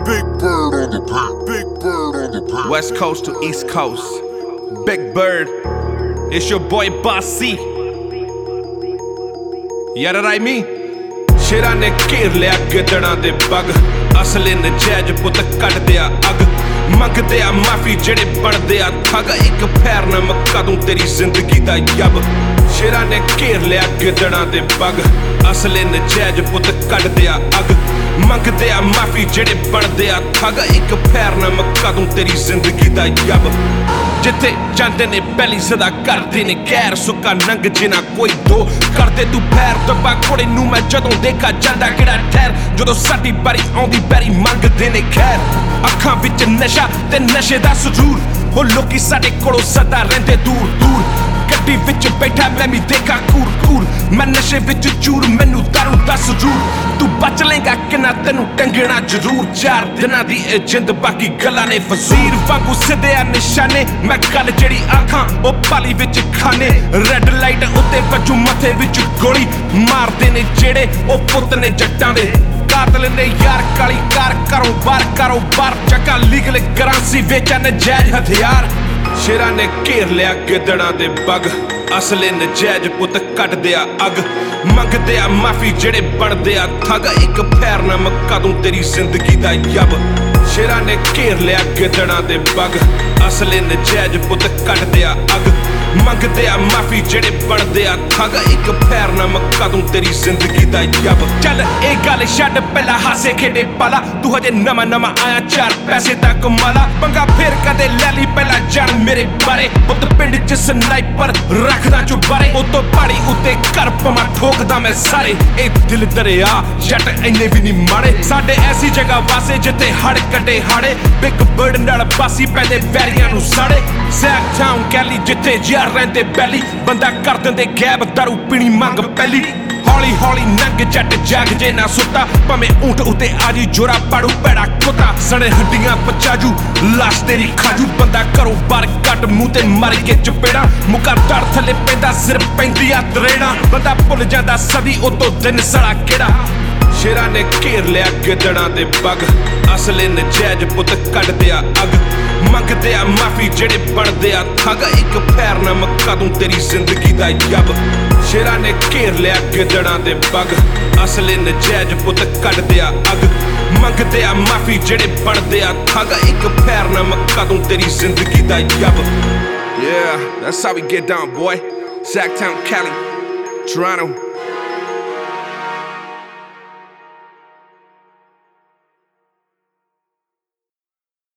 Big bird on the beat. Big bird on the beat. West Coast to East Coast. Big Bird. It's your boy Bossy. Yeah, that I mean. ਸ਼ੇਰਾਂ ਨੇ ਘੇਰ ਲਿਆ ਗਿੱਦੜਾਂ ਦੇ ਬਗ ਅਸਲੇ ਨਜਾਇਜ਼ ਪੁੱਤ ਕੱਢਦੇ ਆ ਅੱਗ ਮੰਗਦੇ ਆ ਮਾਫੀ ਜਿਹੜੇ ਬਣਦੇ ਆ ਠੱਗ ਇੱਕ ਫੈਰ ਨਾ ਮੱਕਾ ਦੂੰ ਤੇਰੀ ਜ਼ਿੰਦਗੀ ਦਾ ਯੱਬ ਸ਼ੇਰਾਂ ਨੇ ਘੇਰ ਲਿਆ ਗਿੱਦੜਾਂ ਦੇ ਬਗ ਅਸਲੇ ਨਜਾਇਜ਼ ਪੁੱਤ ਕੱਢਦੇ ਆ ਅੱਗ ਮੰਗਦੇ ਆ ਮਾਫੀ ਜਿਹੜੇ ਬਣਦੇ ਆ ਠੱਗ ਇੱਕ ਫੈਰ ਨਾ ਮੱਕਾ ਦੂੰ ਤੇਰੀ ਜ਼ਿੰਦਗੀ ਦਾ ਯੱਬ ਜਿੱਥੇ ਜਾਂਦੇ ਨੇ ਪਹਿਲੀ ਸਦਾ ਕਰਦੇ ਨੇ ਗੈਰ ਸੁੱਕਾ ਨੰਗ ਜਿਨਾ ਕੋਈ ਦੋ ਕਰਦੇ ਤੂੰ ਫੈਰ ਦੱਬਾ ਕੋੜੇ ਨੂੰ ਮੈਂ ਜਦੋਂ ਦੇਖਾ ਜਾਂਦਾ ਕਿਹੜਾ ਠਹਿਰ ਜਦੋਂ ਸਾਡੀ ਬਾਰੀ ਆਉਂਦੀ ਬੈਰੀ ਮੰਗਦੇ ਨੇ ਖੈਰ ਅੱਖਾਂ ਵਿੱਚ ਨਸ਼ਾ ਤੇ ਨਸ਼ੇ ਦਾ ਸਰੂਰ ਹੋ ਲੋਕੀ ਸਾਡੇ ਕੋਲੋਂ ਸਦਾ ਰਹਿੰਦੇ ਦੂਰ ਦੂਰ ਗੱਡੀ ਵਿੱਚ ਬੈਠਾ ਮੈਂ ਵੀ ਦੇਖਾ ਕੂਰ ਕੂਰ ਮੈਂ ਨਸ਼ੇ ਵਿੱਚ ਚੂਰ ਮੈਨੂੰ ਦਾਰੂ ਦਾ ਸਰੂਰ ਤੂੰ ਬਚ ਲੇਗਾ ਕਿੰਨਾ ਤੈਨੂੰ ਟੰਗਣਾ ਜ਼ਰੂਰ 4 ਦਿਨਾਂ ਦੀ ਇਹ ਜਿੰਦ ਬਾਕੀ ਗੱਲਾਂ ਨੇ ਫਜ਼ੀਰ ਵਾਂਗੂ ਸਿੱਧੇ ਆ ਨਿਸ਼ਾਨੇ ਮੈਂ ਗੱਲ ਜਿਹੜੀ ਆਖਾਂ ਉਹ ਪਾਲੀ ਵਿੱਚ ਖਾਨੇ ਰੈੱਡ ਲਾਈਟ ਉੱਤੇ ਵੱਜੂ ਮੱਥੇ ਵਿੱਚ ਗੋਲੀ ਮਾਰਦੇ ਨੇ ਜਿਹੜੇ ਉਹ ਪੁੱਤ ਨੇ ਜੱਟਾਂ ਦੇ ਕਾਤਲ ਨੇ ਯਾਰ ਕਾਲੀ ਕਾਰ ਕਾਰੋਬਾਰ ਚੱਕਾ ਲੀਗਲ ਕਰੰਸੀ ਵੇਚਾ ਨਜਾਇਜ਼ ਹਥਿਆਰ ਸ਼ੇਰਾਂ ਨੇ ਘੇਰ ਲਿਆ ਗਿੱਦੜਾਂ ਦੇ ਬਗ ਅਸਲੇ ਨਜਾਇਜ਼ ਪੁੱਤ ਕੱਢਦੇ ਆ ਅੱਗ ਮੰਗਦੇ ਆ ਮਾਫੀ ਜਿਹੜੇ ਬਣਦੇ ਆ ਠੱਗ ਇੱਕ ਫੈਰ ਨਾ ਮੱਕਾ ਦੂੰ ਤੇਰੀ ਜ਼ਿੰਦਗੀ ਦਾ ਯੱਬ ਸ਼ੇਰਾਂ ਨੇ ਘੇਰ ਲਿਆ ਗਿੱਦੜਾਂ ਦੇ ਬਗ ਅਸਲੇ ਨਜਾਇਜ਼ ਪੁੱਤ ਕੱਢਦੇ ਆ ਅੱਗ ਮੰਗਦੇ ਆ ਮਾਫੀ ਜਿਹੜੇ ਬਣਦੇ ਆ ਠੱਗ ਇੱਕ ਫੈਰ ਨਾ ਮੱਕਾ ਦੂੰ ਤੇਰੀ ਜ਼ਿੰਦਗੀ ਦਾ ਯੱਬ ਚੱਲ ਇਹ ਗੱਲ ਛੱਡ ਪਹਿਲਾਂ ਹਾਸੇ ਖੇਡੇ ਪਾਲਾ ਤੂੰ ਹਜੇ ਨਵਾਂ ਆਇਆ 4 ਪੈਸੇ ਦਾ ਕਮਾਲਾ ਪੰਗਾ ਫੇਰ ਕਦੇ ਲੈ ਲਈ ਪਹਿਲਾਂ ਜਾਣ ਮੇਰੇ ਬਾਰੇ ਪੁੱਤ ਪਿੰਡ 'ਚ ਸਨਾਈਪਰ ਰੱਖਦਾ ਚੁਬਾਰੇ ਉਹ ਤੋਂ ਪਹਾੜੀ ਉੱਤੇ ਘਰ ਪਵਾਂ ਠੋਕਦਾ ਮੈਂ ਸਾਰੇ ਇਹ ਦਿਲ ਦਰਿਆ ਜੱਟ ਇੰਨੇ ਵੀ ਨਹੀਂ ਮਾੜੇ ਸਾਡੇ ਐਸੀ ਜਗ੍ਹਾ ਵਾਸੇ ਜਿੱਥੇ ਹੜ ਕੱਢੇ ਹਾੜੇ ਬਿਗ ਬਰਡ ਨਾਲ ਬਾਸੀ ਪੈਂਦੇ ਵੈਰੀਆਂ ਨੂੰ ਸਾੜੇ ਸੈਕ ਟਾਊਨ ਕੈਲੀ ਜਿੱਥੇ ਯਾਰ ਰਹਿੰਦੇ ਬੈਲੀ ਬੰਦਾ ਕਰ ਦਿੰਦੇ ਗੈਬ ਦਾਰੂ ਪੀਣੀ ਮੰਗ ਪਹਿਲੀ ਹੌਲੀ ਹੌਲੀ ਨੰਗ ਜੱਟ ਜਾਗ ਜੇ ਨਾ ਸੁੱਤਾ ਭਾਵੇਂ ਊਂਠ ਉੱਤੇ ਆਜੀ ਜੋਰਾ ਪਾੜੂ ਪੈੜਾ ਕੁੱਤਾ ਸਣੇ ਹੱਡੀਆਂ ਪਚਾਜੂ ਲਾਸ਼ ਤੇਰੀ ਖਾਜੂ ਬੰਦਾ ਘਰੋਂ ਬਾਹਰ ਕੱਟ ਮੂੰਹ ਤੇ ਮਾਰ ਕੇ ਚਪੇੜਾ ਮੁੱਕਾ ਧੜ ਥੱਲੇ ਪੈਂਦਾ ਸਿਰ ਪੈਂਦੀ ਆ ਤਰੇੜਾ ਬੰਦਾ ਭੁੱਲ ਜਾਂਦਾ ਸਦੀ ਉਤੋਂ ਦਿਨ ਸੜਾ ਕਿਹੜਾ ਸ਼ੇਰਾਂ ਨੇ ਘੇਰ ਲਿਆ ਗਿੱਦੜਾਂ ਦੇ ਬਗ ਅਸਲੇ ਨਜਾਇਜ਼ ਪੁੱਤ ਕੱਢਦੇ ਆ ਅੱਗ ਮੰਗਦੇ ਆ ਮਾਫੀ ਜਿਹੜੇ ਬਣਦੇ ਆ ਠੱਗ ਇੱਕ ਫੈਰ ਨਾ ਮੱਕਾ ਦੂੰ ਤੇਰੀ ਜ਼ਿੰਦਗੀ ਦਾ ਯੱਬ ਸ਼ੇਰਾਂ ਨੇ ਘੇਰ ਲਿਆ ਗਿੱਦੜਾਂ ਦੇ ਬਗ ਅਸਲੇ ਨਜਾਇਜ਼ ਪੁੱਤ ਕੱਢਦੇ ਆ ਅੱਗ ਮੰਗਦੇ ਆ ਮਾਫੀ ਜਿਹੜੇ ਬਣਦੇ ਆ ਠੱਗ ਇੱਕ ਫੈਰ ਨਾ ਮੱਕਾ ਦੂੰ ਤੇਰੀ ਜ਼ਿੰਦਗੀ ਦਾ ਯੱਬ Yeah, that's how we get down, boy. Sacktown, Cali, Toronto.